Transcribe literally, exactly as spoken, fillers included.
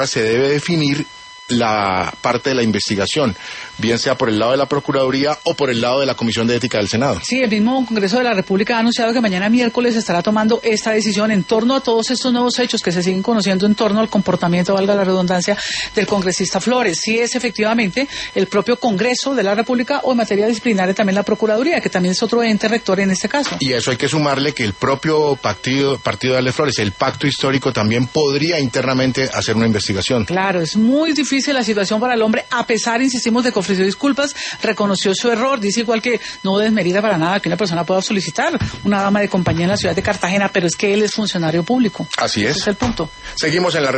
se debe definir la parte de la investigación, bien sea por el lado de la Procuraduría o por el lado de la Comisión de Ética del Senado. Sí, el mismo Congreso de la República ha anunciado que mañana miércoles estará tomando esta decisión en torno a todos estos nuevos hechos que se siguen conociendo en torno al comportamiento, valga la redundancia, del congresista Flores. Si es efectivamente el propio Congreso de la República o en materia disciplinaria también la Procuraduría, que también es otro ente rector en este caso. Y a eso hay que sumarle que el propio partido, partido de Ale Flores, el Pacto Histórico, también podría internamente hacer una investigación. Claro, es muy difícil la situación para el hombre, a pesar, insistimos, de que ofreció disculpas, reconoció su error, dice igual que no desmerita para nada que una persona pueda solicitar una dama de compañía en la ciudad de Cartagena, pero es que él es funcionario público. Así es. Ese es el punto. Seguimos en la